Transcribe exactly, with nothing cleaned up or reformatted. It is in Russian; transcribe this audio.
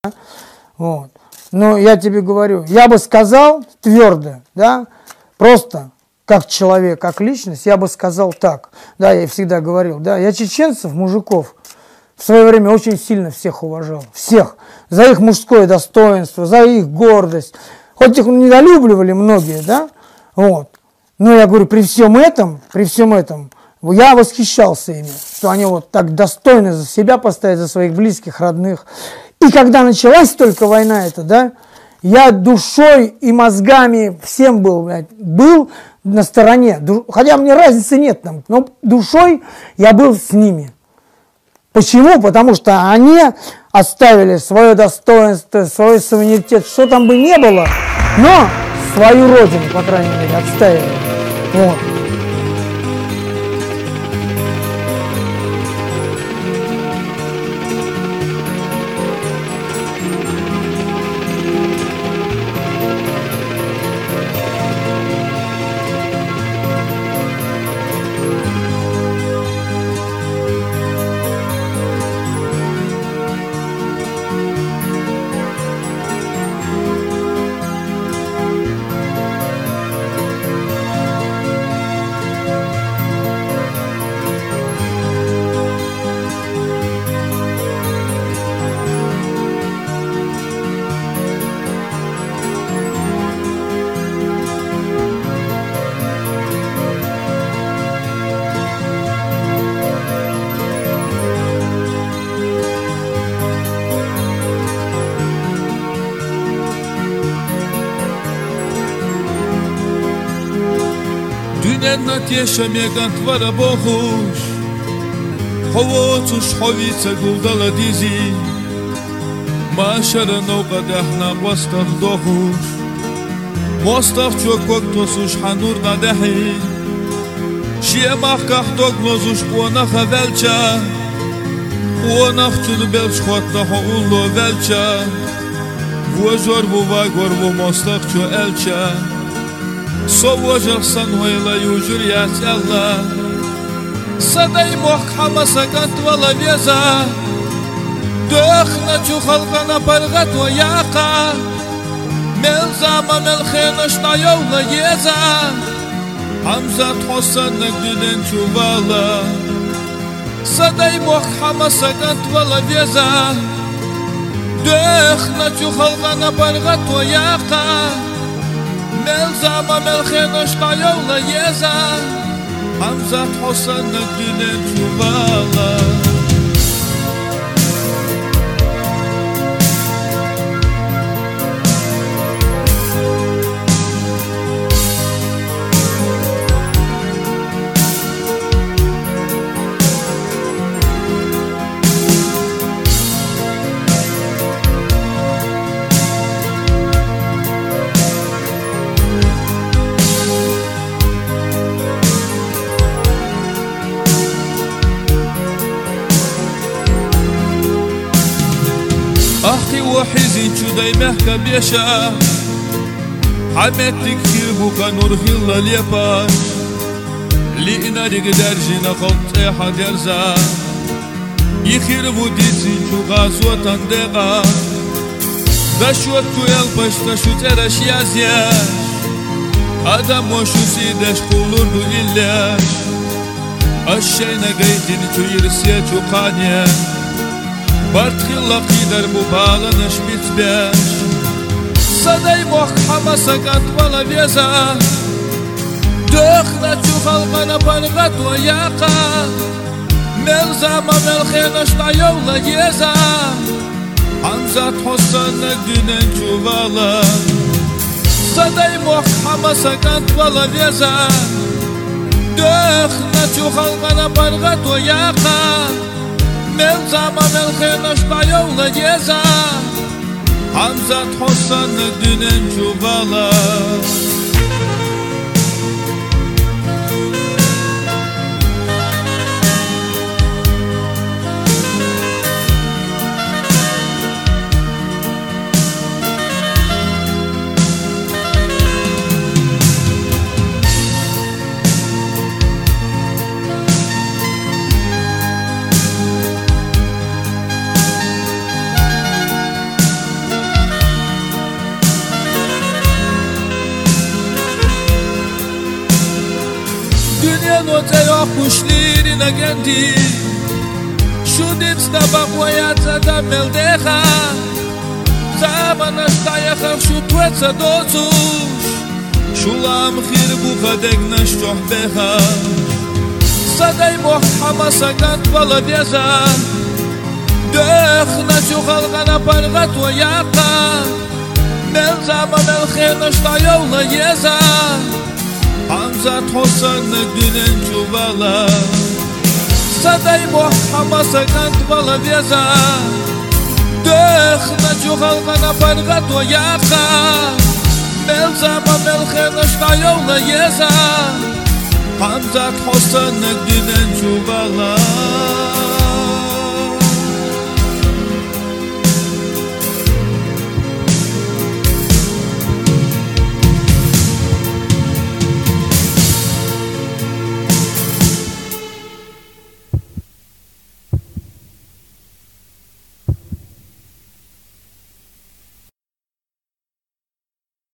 Вот. Но я тебе говорю, я бы сказал твердо, да, просто как человек, как личность, я бы сказал так. Да, я всегда говорил, да, я чеченцев, мужиков, в свое время очень сильно всех уважал. Всех. За их мужское достоинство, за их гордость. Хоть их недолюбливали многие, да, вот. Но я говорю, при всем этом, при всем этом, я восхищался ими, что они вот так достойно за себя постоят, за своих близких, родных. И когда началась только война эта, да, я душой и мозгами всем был, блядь, был на стороне. Хотя мне разницы нет там, но душой я был с ними. Почему? Потому что они оставили свое достоинство, свой суверенитет, что там бы не было, но свою родину, по крайней мере, отстаивали. Вот. Dünennat yaşamayan tvara bohuş Hovotuş hovica guldala dizi Maşara novqadahna qvastaq dohuş Mostaq çokok tosuş hanur nadahi Şiemaq qaxtok lozuş qona xavelça Qonaq çulu belç xotna houllo velça Vojor vuva gorvo mostaq ço elça Совожах сануэла южур ясялла Садай мох хамаса гантвала веза Дөхна чухалгана парга твояка Мелзама мелхена шнайовла еза Хамзат хосан нагдюден чувала Садай мох хамаса гантвала веза Дөхна чухалгана парга твояка Melzama melchena shtayola yeza Hamzat Hosan nagdinen chuvala أخي وحزين شداي محكا بيشا حمتك كيربوكا نور هلا ليباش لينا رقدر جينا خلط إيحا درزا يخيربو ديزين شو غازو تندقا داشوت تو يلبش داشوت إرش يازياش أدم وشو سيداش قولور دو إلاش الشينا قيدين تو يرسيا شو قانيا Бартхилла қидар бубаланаш битбяш Садай мох хамаса гантвала веза Дөхна чухалгана парга твояка Мелзама мелхена штайовла еза Хамзат Хосан нагдюнен чувала Садай мох хамаса гантвала веза Дөхна чухалгана парга твояка Melzama melchena shtayola yeza Hamzat Hosan nagdinen chuvala Януце охушлири нагенди Шудиц табакваяца да мелдеха Забана штаяха шутвеца доцуш Шулам хирбуха дегна штохбеха Садай мохама сагат балавеза Дехна чухалгана паргат ваяка Мелзама мелхена штаяула еза Hamzat Hosan dünen çuvala Saday Muhamma sakant vala veza Dökhna çuhalgana pargat o yaka Melzama melkhena ştayovla yeza Hamzat Hosan dünen çuvala